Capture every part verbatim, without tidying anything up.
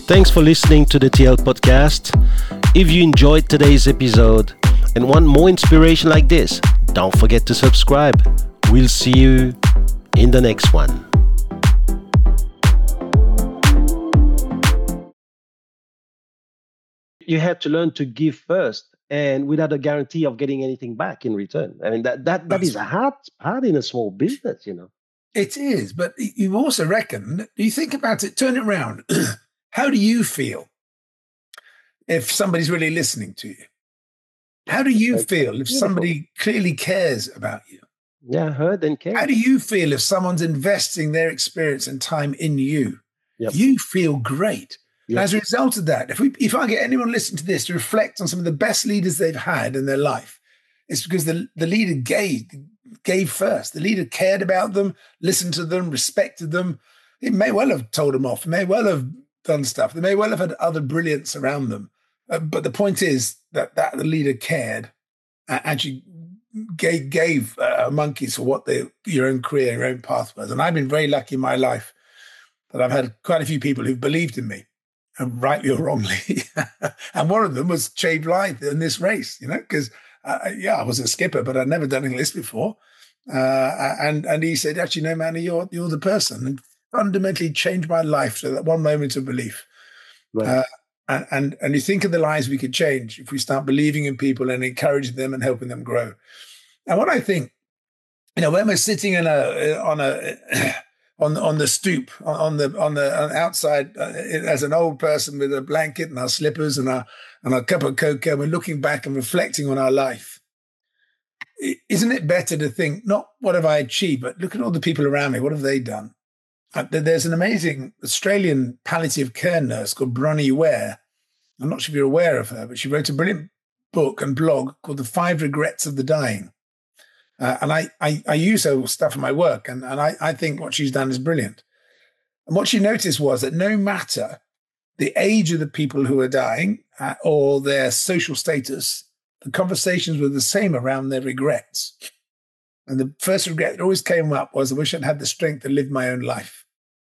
Thanks for listening to the T L podcast. If you enjoyed today's episode and want more inspiration like this, don't forget to subscribe. We'll see you in the next one. You have to learn to give first and without a guarantee of getting anything back in return. I mean, that that, that is hard, hard in a small business, you know. It is, but you also reckon, you think about it, turn it around. How do you feel if somebody's really listening to you? How do you feel if somebody clearly cares about you? Yeah, heard and cared. How do you feel if someone's investing their experience and time in you? Yep. You feel great. Yep. And as a result of that, if we, if I get anyone listening to this to reflect on some of the best leaders they've had in their life, it's because the, the leader gave, gave first. The leader cared about them, listened to them, respected them. It may well have told them off. It may well have done stuff. They may well have had other brilliance around them. Uh, but the point is that, that the leader cared, uh, actually gave, gave uh, monkeys for what they, your own career, your own path was. And I've been very lucky in my life that I've had quite a few people who've believed in me, and rightly or wrongly. And one of them was Che Blythe in this race, you know, because, uh, yeah, I was a skipper, but I'd never done anything like this before. Uh, and and he said, actually, no, Manny, you're, you're the person. And fundamentally changed my life to that one moment of belief. Right. Uh, and, and and you think of the lives we could change if we start believing in people and encouraging them and helping them grow. And what I think, you know, when we're sitting in a on a on on the stoop on the on the on outside uh, as an old person with a blanket and our slippers and our and our cup of cocoa, we're looking back and reflecting on our life. Isn't it better to think not what have I achieved, but look at all the people around me. What have they done? There's an amazing Australian palliative care nurse called Bronnie Ware. I'm not sure if you're aware of her, but she wrote a brilliant book and blog called The Five Regrets of the Dying. Uh, and I, I I use her stuff in my work, and, and I, I think what she's done is brilliant. And what she noticed was that no matter the age of the people who are dying uh, or their social status, the conversations were the same around their regrets. And the first regret that always came up was, I wish I'd had the strength to live my own life.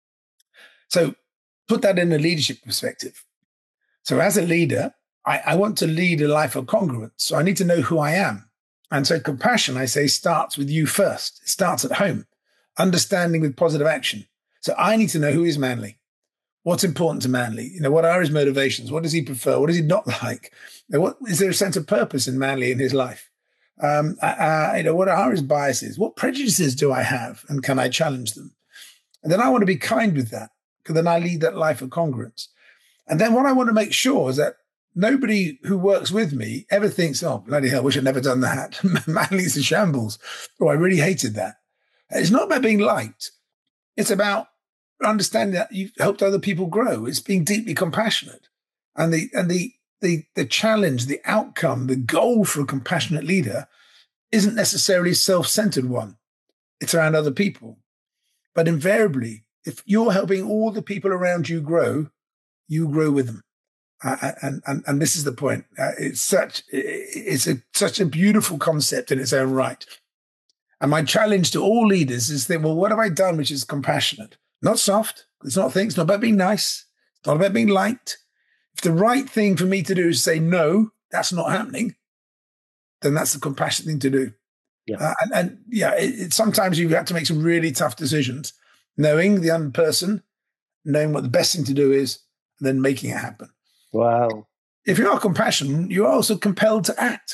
So put that in a leadership perspective. So as a leader, I, I want to lead a life of congruence. So I need to know who I am. And so compassion, I say, starts with you first. It starts at home, understanding with positive action. So I need to know who is Manly. What's important to Manly? You know, what are his motivations? What does he prefer? What does he not like? You know, what, is there a sense of purpose in Manly in his life? Um, uh, you know, what are his biases? What prejudices do I have? And can I challenge them? And then I want to be kind with that, because then I lead that life of congruence. And then what I want to make sure is that nobody who works with me ever thinks, oh, bloody hell, wish I'd never done that. Manly's a shambles. Oh, I really hated that. It's not about being liked. It's about understanding that you've helped other people grow. It's being deeply compassionate. And the and the the the challenge, the outcome, the goal for a compassionate leader isn't necessarily a self-centered one. It's around other people. But invariably, if you're helping all the people around you grow, you grow with them. Uh, and, and and this is the point. Uh, it's such it's a, such a beautiful concept in its own right. And my challenge to all leaders is think, well, what have I done which is compassionate? Not soft. It's not things. It's not about being nice. It's not about being liked. If the right thing for me to do is say, no, that's not happening, then that's the compassionate thing to do. Yeah. Uh, and, and yeah, it, it, sometimes you have to make some really tough decisions, knowing the other person, knowing what the best thing to do is, and then making it happen. Wow. If you are compassionate, you're also compelled to act.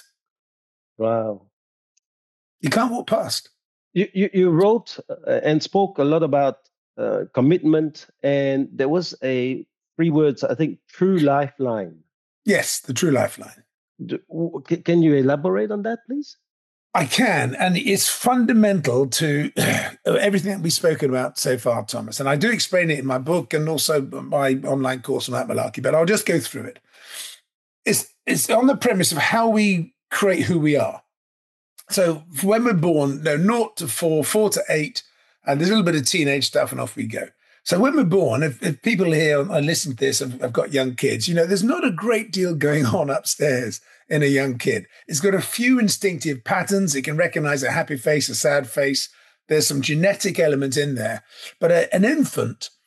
Wow. You can't walk past. You you, you wrote uh, and spoke a lot about uh, commitment, and there was a three words, I think, true lifeline. Yes, the true lifeline. Do, can you elaborate on that, please? I can, and it's fundamental to everything that we've spoken about so far, Thomas. And I do explain it in my book and also my online course on Matt Malarkey, but I'll just go through it. It's, it's on the premise of how we create who we are. So when we're born, no, naught to four, four to eight, and there's a little bit of teenage stuff, and off we go. So when we're born, if, if people here are listening to this have, have got young kids, you know, there's not a great deal going on upstairs in a young kid. It's got a few instinctive patterns. It can recognize a happy face, a sad face. There's some genetic element in there. But a, an infant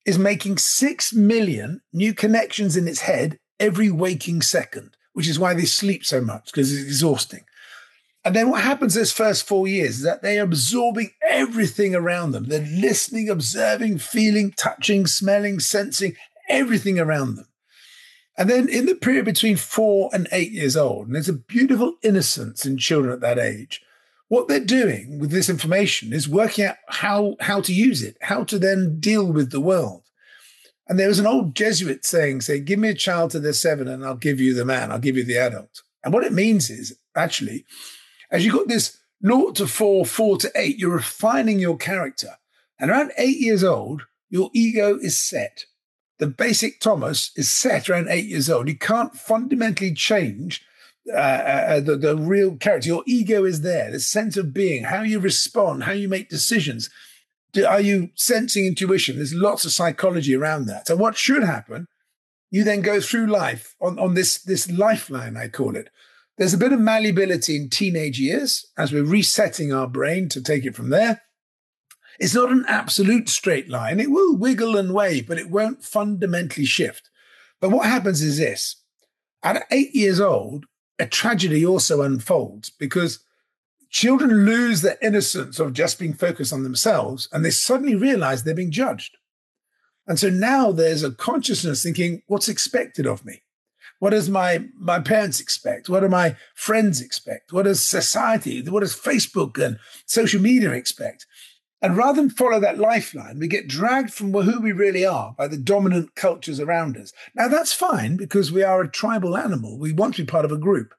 is making six million new connections in its head every waking second, which is why they sleep so much, because it's exhausting. And then what happens those first four years is that they're absorbing everything around them. They're listening, observing, feeling, touching, smelling, sensing, everything around them. And then in the period between four and eight years old, and there's a beautiful innocence in children at that age, what they're doing with this information is working out how, how to use it, how to then deal with the world. And there was an old Jesuit saying, say, give me a child to the seven and I'll give you the man, I'll give you the adult. And what it means is, actually, as you've got this naught to four, four to eight, you're refining your character. And around eight years old, your ego is set. The basic Thomas is set around eight years old. You can't fundamentally change uh, uh, the, the real character. Your ego is there, the sense of being, how you respond, how you make decisions. Do, are you sensing intuition? There's lots of psychology around that. So what should happen, you then go through life on, on this, this lifeline, I call it. There's a bit of malleability in teenage years as we're resetting our brain to take it from there. It's not an absolute straight line. It will wiggle and wave, but it won't fundamentally shift. But what happens is this. At eight years old, a tragedy also unfolds because children lose their innocence of just being focused on themselves, and they suddenly realize they're being judged. And so now there's a consciousness thinking, what's expected of me? What does my, my parents expect? What do my friends expect? What does society, what does Facebook and social media expect? And rather than follow that lifeline, we get dragged from who we really are by the dominant cultures around us. Now, that's fine because we are a tribal animal. We want to be part of a group.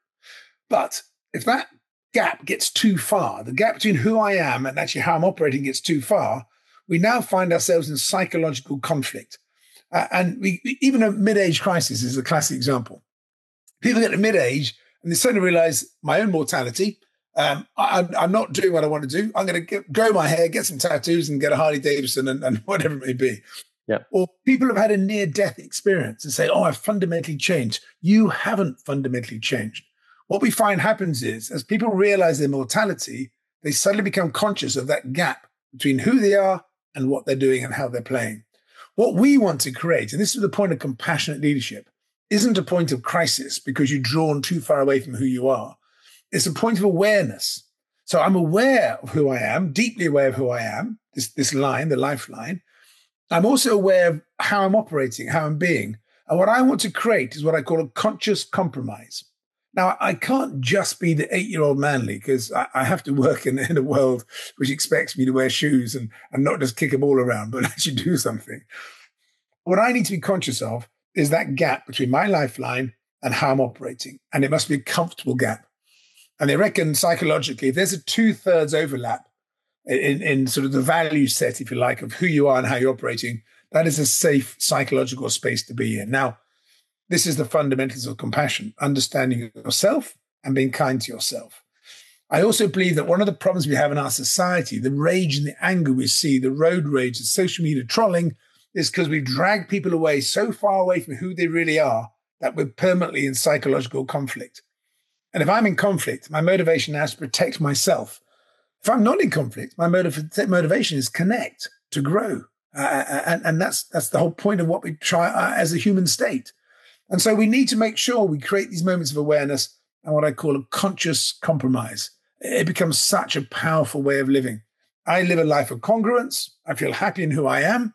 But if that gap gets too far, the gap between who I am and actually how I'm operating gets too far, we now find ourselves in psychological conflict. Uh, and we, even a mid-age crisis is a classic example. People get to mid-age and they suddenly realize my own mortality. Um, I, I'm not doing what I want to do. I'm going to grow my hair, get some tattoos, and get a Harley Davidson and, and whatever it may be. Yeah. Or people have had a near-death experience and say, oh, I've fundamentally changed. You haven't fundamentally changed. What we find happens is, as people realize their mortality, they suddenly become conscious of that gap between who they are and what they're doing and how they're playing. What we want to create, and this is the point of compassionate leadership, isn't a point of crisis because you've drawn too far away from who you are. It's a point of awareness. So I'm aware of who I am, deeply aware of who I am, this, this line, the lifeline. I'm also aware of how I'm operating, how I'm being. And what I want to create is what I call a conscious compromise. Now, I can't just be the eight-year-old Manly because I, I have to work in, in a world which expects me to wear shoes and, and not just kick a ball around, but actually do something. What I need to be conscious of is that gap between my lifeline and how I'm operating. And it must be a comfortable gap. And they reckon psychologically, if there's a two-thirds overlap in, in sort of the value set, if you like, of who you are and how you're operating, that is a safe psychological space to be in. Now, this is the fundamentals of compassion, understanding yourself and being kind to yourself. I also believe that one of the problems we have in our society, the rage and the anger we see, the road rage, the social media trolling, is because we drag people away so far away from who they really are that we're permanently in psychological conflict. And if I'm in conflict, my motivation now is to protect myself. If I'm not in conflict, my motiv- motivation is connect, to grow. Uh, and, and that's that's the whole point of what we try uh, as a human state. And so we need to make sure we create these moments of awareness and what I call a conscious compromise. It becomes such a powerful way of living. I live a life of congruence. I feel happy in who I am.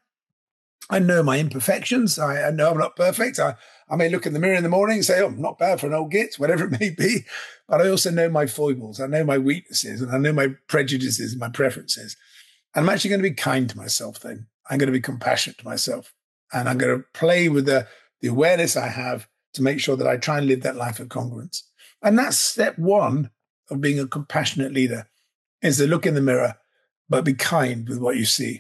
I know my imperfections. I, I know I'm not perfect. I, I may look in the mirror in the morning and say, oh, I'm not bad for an old git, whatever it may be. But I also know my foibles. I know my weaknesses and I know my prejudices and my preferences. And I'm actually going to be kind to myself then. I'm going to be compassionate to myself. And I'm going to play with the, the awareness I have to make sure that I try and live that life of congruence. And that's step one of being a compassionate leader, is to look in the mirror, but be kind with what you see.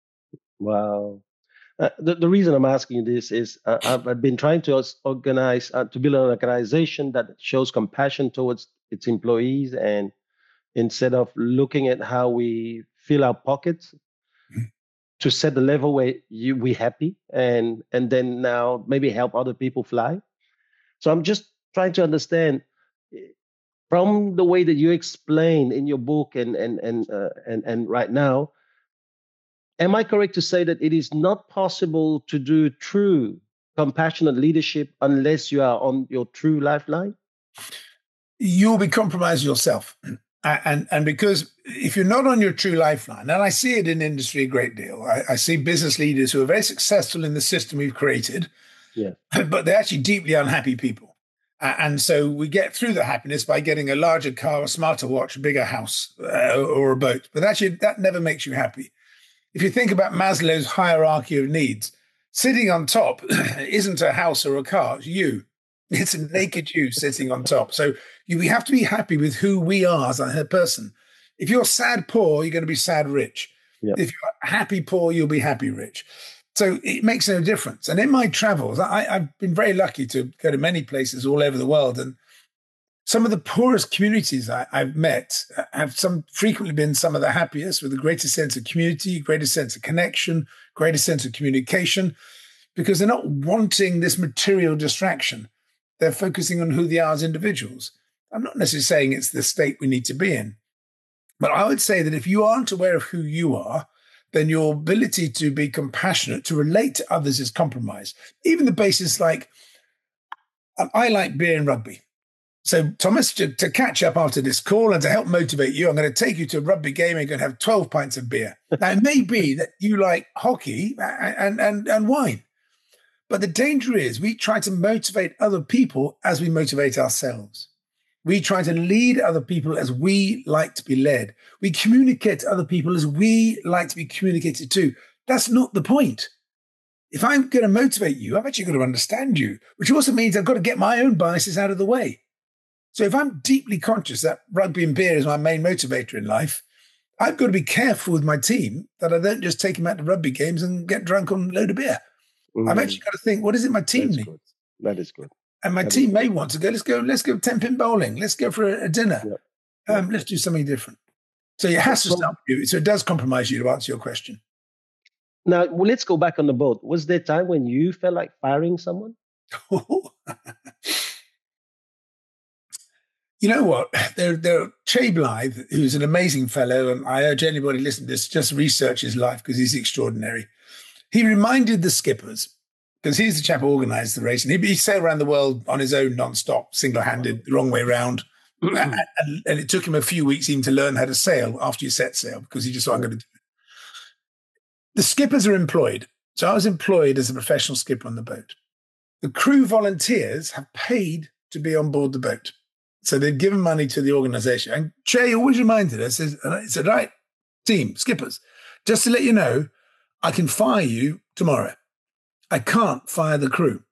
Wow. Uh, the, the reason I'm asking this is uh, I've, I've been trying to organize, uh, to build an organization that shows compassion towards its employees. And instead of looking at how we fill our pockets, mm-hmm. to set the level where you, we happy and, and then now maybe help other people fly. So I'm just trying to understand from the way that you explain in your book and, and, and, uh, and, and right now, am I correct to say that it is not possible to do true compassionate leadership unless you are on your true lifeline? You'll be compromised yourself. And, and because if you're not on your true lifeline, and I see it in industry a great deal, I, I see business leaders who are very successful in the system we've created, yeah. but they're actually deeply unhappy people. And so we get through the happiness by getting a larger car, a smarter watch, a bigger house, uh, or a boat. But actually, that never makes you happy. If you think about Maslow's hierarchy of needs, sitting on top isn't a house or a car, it's you. It's a naked you sitting on top. So you, we have to be happy with who we are as a person. If you're sad poor, you're going to be sad rich. Yep. If you're happy poor, you'll be happy rich. So it makes no difference. And in my travels, I, I've been very lucky to go to many places all over the world. And some of the poorest communities I, I've met have some frequently been some of the happiest, with a greater sense of community, greater sense of connection, greater sense of communication, because they're not wanting this material distraction. They're focusing on who they are as individuals. I'm not necessarily saying it's the state we need to be in, but I would say that if you aren't aware of who you are, then your ability to be compassionate, to relate to others is compromised. Even the basis like, I like beer and rugby. So Thomas, to, to catch up after this call and to help motivate you, I'm going to take you to a rugby game and you're going to have twelve pints of beer. Now, it may be that you like hockey and, and, and wine. But the danger is we try to motivate other people as we motivate ourselves. We try to lead other people as we like to be led. We communicate to other people as we like to be communicated to. That's not the point. If I'm going to motivate you, I've actually got to understand you, which also means I've got to get my own biases out of the way. So if I'm deeply conscious that rugby and beer is my main motivator in life, I've got to be careful with my team that I don't just take them out to rugby games and get drunk on a load of beer. Mm. I've actually got to think, what is it my team That's needs? Good. That is good. And my that team may want to go, let's go, let's go ten-pin bowling. Let's go for a, a dinner. Yep. Um, let's do something different. So it has to start with you. So it does compromise you, to answer your question. Now, well, let's go back on the boat. Was there a time when you felt like firing someone? You know what? There, there, Che Blythe, who's an amazing fellow, and I urge anybody listening to this, just research his life because he's extraordinary. He reminded the skippers, because he's the chap who organised the race, and he, he sailed around the world on his own non-stop, single-handed, the wrong way round. and, and it took him a few weeks even to learn how to sail after you set sail, because he just thought, I'm going to do it. The skippers are employed. So I was employed as a professional skipper on the boat. The crew volunteers have paid to be on board the boat. So they've given money to the organisation. And Che always reminded us, he said, right, team, skippers, just to let you know, I can fire you tomorrow. I can't fire the crew.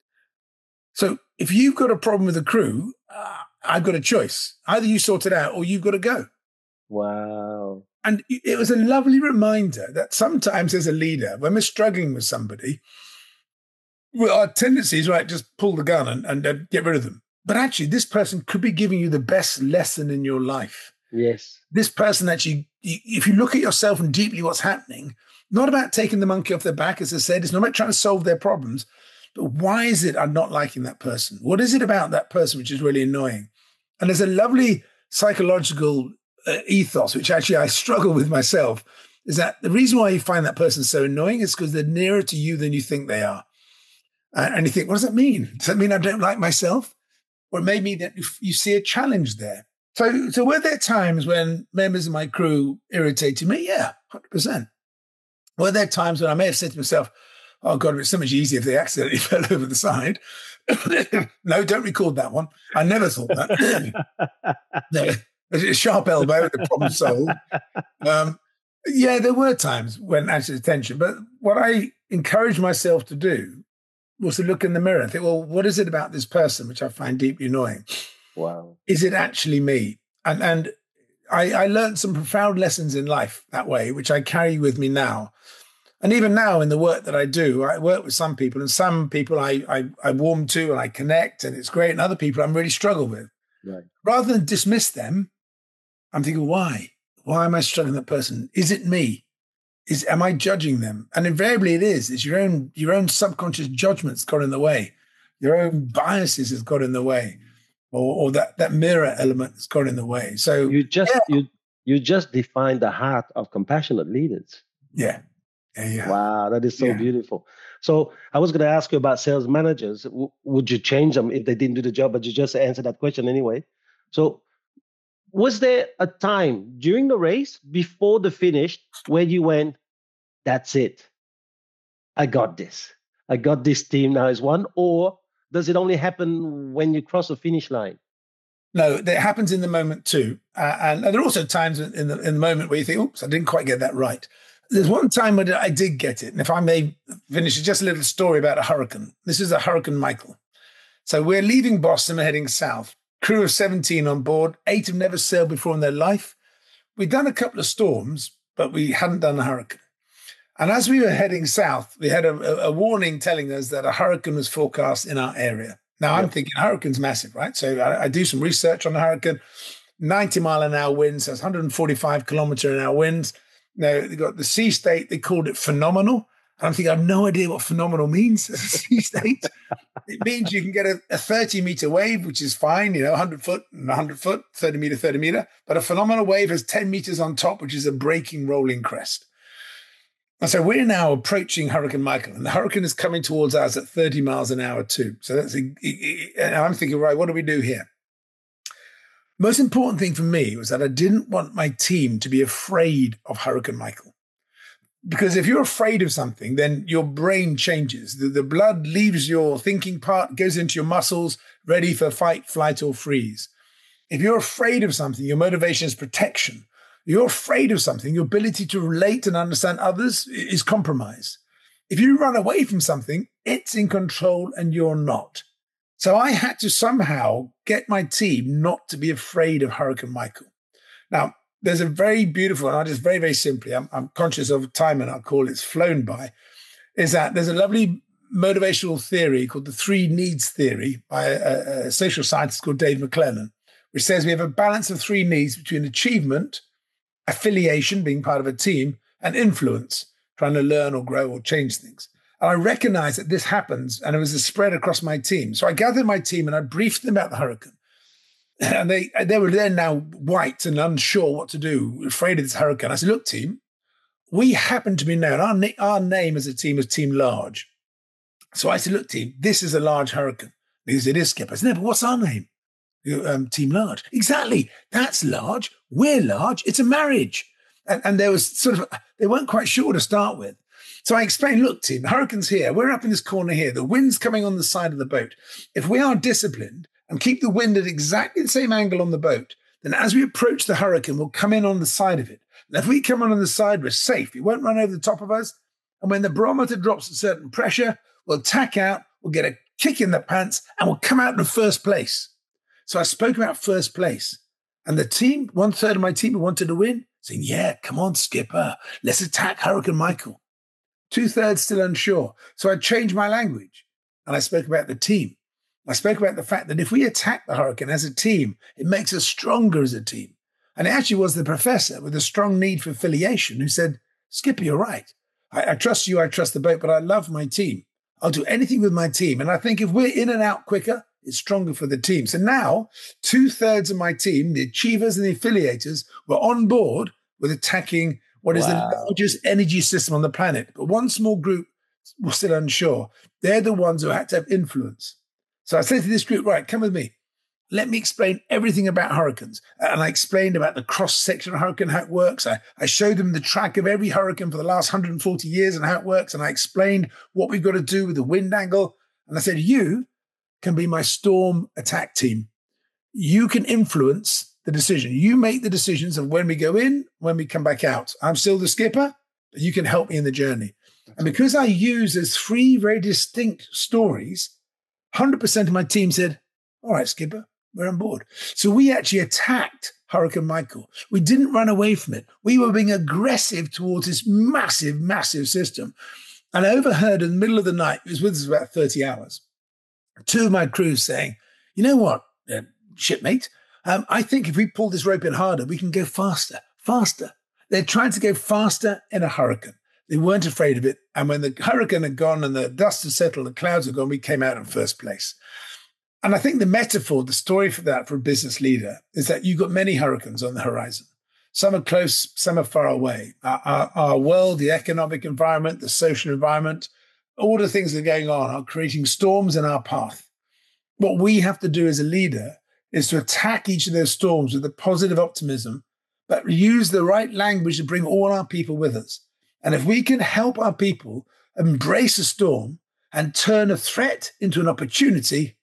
So if you've got a problem with the crew, uh, I've got a choice. Either you sort it out or you've got to go. Wow. And it was a lovely reminder that sometimes as a leader, when we're struggling with somebody, well, our tendency is, right, just pull the gun and, and, and get rid of them. But actually, this person could be giving you the best lesson in your life. Yes. This person actually, if you look at yourself and deeply what's happening, not about taking the monkey off their back, as I said, it's not about trying to solve their problems, but why is it I'm not liking that person? What is it about that person which is really annoying? And there's a lovely psychological uh, ethos, which actually I struggle with myself, is that the reason why you find that person so annoying is because they're nearer to you than you think they are. Uh, and you think, what does that mean? Does that mean I don't like myself? Or maybe that you see a challenge there. So, so were there times when members of my crew irritated me? Yeah, one hundred percent. Were there times when I may have said to myself, oh, God, it's so much easier if they accidentally fell over the side? No, don't record that one. I never thought that. No, a sharp elbow, the problem solved. Um, yeah, there were times when I paid attention. But what I encouraged myself to do was to look in the mirror and think, well, what is it about this person which I find deeply annoying? Wow. Is it actually me? And and I, I learned some profound lessons in life that way, which I carry with me now. And even now in the work that I do, I work with some people, and some people I, I, I warm to and I connect, and it's great. And other people I'm really struggle with. Right. Rather than dismiss them, I'm thinking, why? Why am I struggling with that person? Is it me? Is am I judging them? And invariably it is. It's your own your own subconscious judgments got in the way. Your own biases has got in the way. Or, or that, that mirror element has got in the way. So you just yeah. you you just defined the heart of compassionate leaders. Yeah. Yeah, yeah. Wow, that is so yeah. beautiful. So I was going to ask you about sales managers. W- would you change them if they didn't do the job? But you just answered that question anyway. So was there a time during the race before the finish where you went, that's it, I got this. I got this team now as one? Or does it only happen when you cross the finish line? No, it happens in the moment too. Uh, and, and there are also times in the, in the moment where you think, oops, I didn't quite get that right. There's one time when I did get it. And if I may finish, just a little story about a hurricane. This is a Hurricane Michael. So we're leaving Boston and heading south. Crew of seventeen on board. Eight have never sailed before in their life. We'd done a couple of storms, but we hadn't done a hurricane. And as we were heading south, we had a, a warning telling us that a hurricane was forecast in our area. Now, I'm yep. thinking hurricane's massive, right? So I, I do some research on the hurricane. ninety mile an hour winds, that's one hundred forty-five kilometer an hour winds. Now, they got the sea state, they called it phenomenal. I'm thinking, I have no idea what phenomenal means as a sea state. It means you can get a, a thirty meter wave, which is fine, you know, one hundred foot and one hundred foot, thirty meter, thirty meter. But a phenomenal wave has ten meters on top, which is a breaking rolling crest. And so we're now approaching Hurricane Michael, and the hurricane is coming towards us at thirty miles an hour too. So that's, a, and I'm thinking, right, what do we do here? Most important thing for me was that I didn't want my team to be afraid of Hurricane Michael. Because if you're afraid of something, then your brain changes. The, the blood leaves your thinking part, goes into your muscles, ready for fight, flight, or freeze. If you're afraid of something, your motivation is protection. You're afraid of something, your ability to relate and understand others is compromised. If you run away from something, it's in control and you're not. So I had to somehow get my team not to be afraid of Hurricane Michael. Now, there's a very beautiful, and I'll just very, very simply, I'm, I'm conscious of time and I'll call it's flown by, is that there's a lovely motivational theory called the three needs theory by a, a social scientist called Dave McClellan, which says we have a balance of three needs between achievement, affiliation, being part of a team, and influence, trying to learn or grow or change things. And I recognized that this happens, and it was a spread across my team. So I gathered my team and I briefed them about the hurricane. And they they were then now white and unsure what to do, afraid of this hurricane. I said, look, team, we happen to be known. Our, na- our name as a team is Team Large. So I said, look, team, this is a large hurricane. Because it is, Skipper. I said, no, but what's our name? Um, Team Large. Exactly. That's large. We're large. It's a marriage. And, and there was sort of, they weren't quite sure to start with. So I explained, look, team, the hurricane's here. We're up in this corner here. The wind's coming on the side of the boat. If we are disciplined and keep the wind at exactly the same angle on the boat, then as we approach the hurricane, we'll come in on the side of it. And if we come in on the side, we're safe. It won't run over the top of us. And when the barometer drops a certain pressure, we'll tack out, we'll get a kick in the pants, and we'll come out in first place. So I spoke about first place. And the team, one third of my team who wanted to win, saying, yeah, come on, Skipper, let's attack Hurricane Michael. Two thirds still unsure. So I changed my language and I spoke about the team. I spoke about the fact that if we attack the hurricane as a team, it makes us stronger as a team. And it actually was the professor with a strong need for affiliation who said, Skipper, you're right. I, I trust you, I trust the boat, but I love my team. I'll do anything with my team. And I think if we're in and out quicker, it's stronger for the team. So now two thirds of my team, the achievers and the affiliators, were on board with attacking what is wow. the largest energy system on the planet. But one small group was still unsure. They're the ones who had to have influence. So I said to this group, right, come with me. Let me explain everything about hurricanes. And I explained about the cross-section of hurricane, how it works. I, I showed them the track of every hurricane for the last one hundred forty years and how it works. And I explained what we've got to do with the wind angle. And I said, you can be my storm attack team. You can influence the decision. You make the decisions of when we go in, when we come back out. I'm still the skipper, but you can help me in the journey. And because I use those three very distinct stories, one hundred percent of my team said, all right, Skipper, we're on board. So we actually attacked Hurricane Michael. We didn't run away from it. We were being aggressive towards this massive, massive system. And I overheard in the middle of the night, it was with us about thirty hours, two of my crews saying, you know what, uh, shipmate, um, I think if we pull this rope in harder, we can go faster, faster. They're trying to go faster in a hurricane. They weren't afraid of it. And when the hurricane had gone and the dust had settled, the clouds had gone, we came out in first place. And I think the metaphor, the story for that for a business leader is that you've got many hurricanes on the horizon. Some are close, some are far away. Our, our, our world, the economic environment, the social environment, all the things that are going on are creating storms in our path. What we have to do as a leader is to attack each of those storms with a positive optimism, but use the right language to bring all our people with us. And if we can help our people embrace a storm and turn a threat into an opportunity,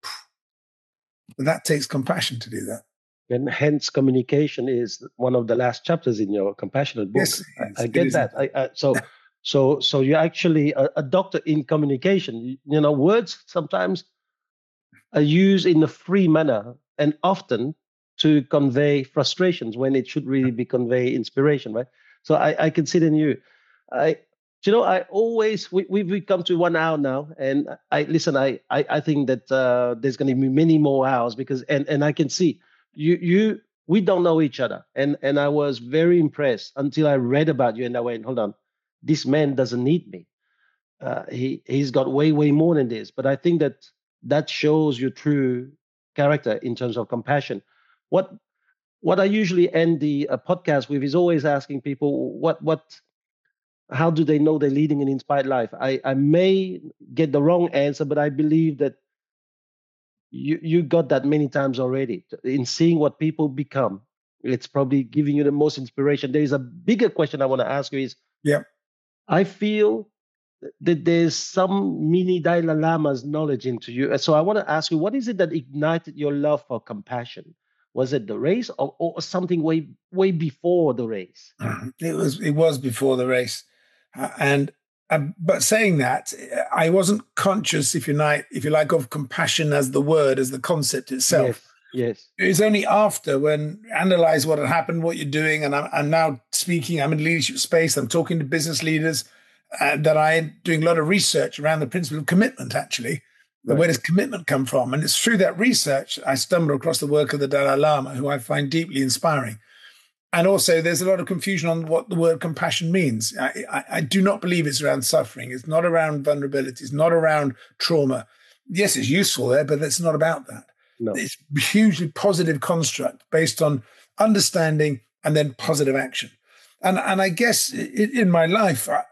that takes compassion to do that. And hence, communication is one of the last chapters in your compassionate book. Yes, I, I get that. I, I, so, so, so you're actually a, a doctor in communication. You, you know, words sometimes are used in a free manner and often to convey frustrations when it should really be convey inspiration, right? So I, I can see it in you. I, you know, I always we we've come to one hour now, and I listen. I I, I think that uh, there's going to be many more hours because and and I can see. You, you, we don't know each other. And, and I was very impressed until I read about you and I went, hold on, this man doesn't need me. Uh, he, he's got way, way more than this. But I think that that shows your true character in terms of compassion. What, what I usually end the uh, podcast with is always asking people, what, what, how do they know they're leading an inspired life? I, I may get the wrong answer, but I believe that You you got that many times already. In seeing what people become, it's probably giving you the most inspiration. There is a bigger question I want to ask you is, yeah, I feel that there's some mini Dalai Lama's knowledge into you. So I want to ask you, what is it that ignited your love for compassion? Was it the race or, or something way way before the race? It was it was before the race. Uh, and Uh, but saying that, I wasn't conscious, if you like, if you like, of compassion as the word, as the concept itself. Yes. Yes. It was only after when analyze what had happened, what you're doing, and I'm, I'm now speaking. I'm in leadership space. I'm talking to business leaders uh, that I'm doing a lot of research around the principle of commitment. Actually, right. Where does commitment come from? And it's through that research I stumbled across the work of the Dalai Lama, who I find deeply inspiring. And also, there's a lot of confusion on what the word compassion means. I, I, I do not believe it's around suffering. It's not around vulnerability. It's not around trauma. Yes, it's useful there, but it's not about that. No. It's a hugely positive construct based on understanding and then positive action. And, and I guess in, in my life, I,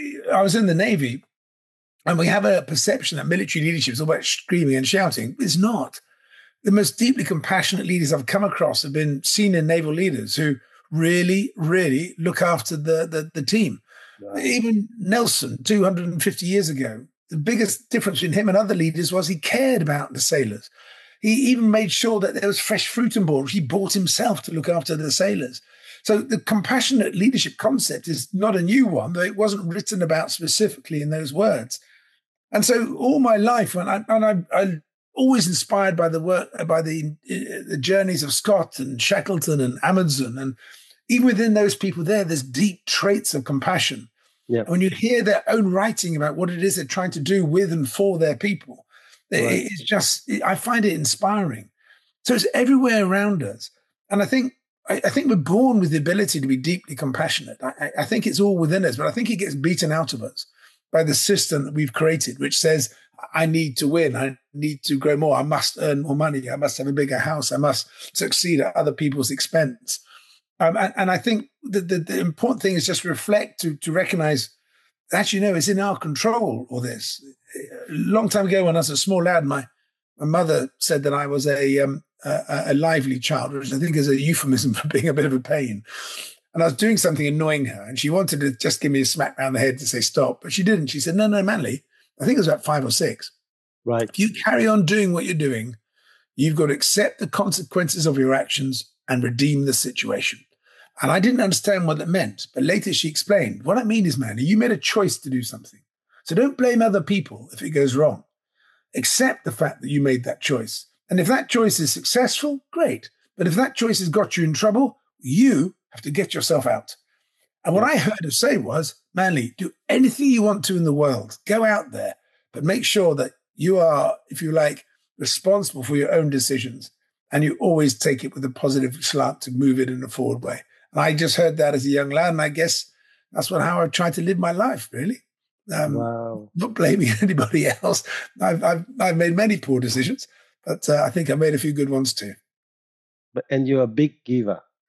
I was in the Navy, and we have a perception that military leadership is all about screaming and shouting. It's not. The most deeply compassionate leaders I've come across have been senior naval leaders who really, really look after the, the, the team. Right. Even Nelson, two hundred fifty years ago, the biggest difference between him and other leaders was he cared about the sailors. He even made sure that there was fresh fruit on board, which he bought himself to look after the sailors. So the compassionate leadership concept is not a new one, though it wasn't written about specifically in those words. And so all my life, and I, and I, I always inspired by the work, by the, the journeys of Scott and Shackleton and Amundsen. And even within those people there, there's deep traits of compassion. Yeah. And when you hear their own writing about what it is they're trying to do with and for their people, right. It's just, I find it inspiring. So it's everywhere around us. And I think, I, I think we're born with the ability to be deeply compassionate. I, I think it's all within us, but I think it gets beaten out of us by the system that we've created, which says, I need to win. I need to grow more. I must earn more money. I must have a bigger house. I must succeed at other people's expense. Um, and, and I think the, the, the important thing is just reflect to, to recognize that, you know, it's in our control, all this. A long time ago when I was a small lad, my, my mother said that I was a, um, a, a lively child, which I think is a euphemism for being a bit of a pain. And I was doing something annoying her, and she wanted to just give me a smack round the head to say stop, but she didn't. She said, no, no, Manly, I think it was about five or six. Right. If you carry on doing what you're doing, you've got to accept the consequences of your actions and redeem the situation. And I didn't understand what that meant, but later she explained, what I mean is, Manly, you made a choice to do something. So don't blame other people if it goes wrong. Accept the fact that you made that choice. And if that choice is successful, great. But if that choice has got you in trouble, you have to get yourself out. And what I heard her say was, Manly, do anything you want to in the world. Go out there, but make sure that you are, if you like, responsible for your own decisions. And you always take it with a positive slant to move it in a forward way. And I just heard that as a young lad. And I guess that's what how I tried to live my life, really. Um, wow. Not blaming anybody else. I've, I've, I've made many poor decisions, but uh, I think I made a few good ones too. But, and you're a big giver.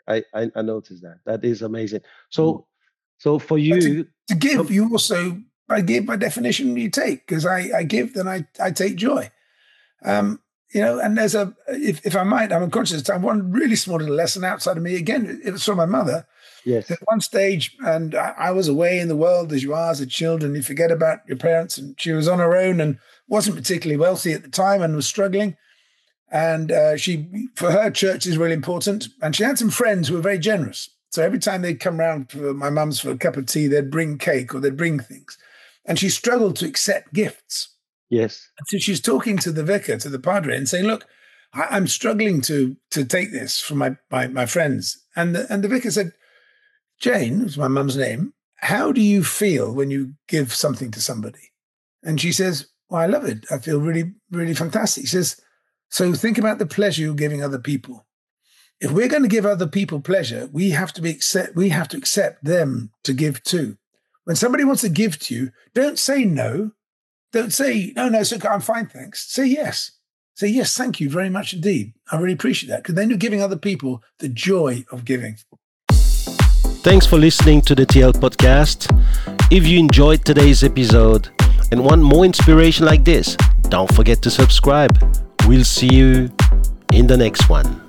I, I, I noticed that. That is amazing. So, so for you to, to give, you also, I give by definition, you take, because I, I give, then I, I take joy. Um, you know, and there's a, if, if I might, I'm conscious of time, one really small little lesson outside of me. Again, it was from my mother. Yes. At one stage, and I, I was away in the world as you are as a child, and you forget about your parents, and she was on her own and wasn't particularly wealthy at the time and was struggling. And uh, she, for her, church is really important. And she had some friends who were very generous. So every time they'd come round for my mum's for a cup of tea, they'd bring cake or they'd bring things. And she struggled to accept gifts. Yes. And so she's talking to the vicar, to the padre, and saying, look, I, I'm struggling to to take this from my, my, my friends. And the, and the vicar said, Jane, was my mum's name, how do you feel when you give something to somebody? And she says, well, I love it. I feel really, really fantastic. She says, so think about the pleasure you're giving other people. If we're going to give other people pleasure, we have to be accept, we have to accept them to give too. When somebody wants to give to you, don't say no. Don't say, no, no, it's okay, I'm fine, thanks. Say yes. Say, yes, thank you very much indeed. I really appreciate that, because then you're giving other people the joy of giving. Thanks for listening to the T L Podcast. If you enjoyed today's episode and want more inspiration like this, don't forget to subscribe. We'll see you in the next one.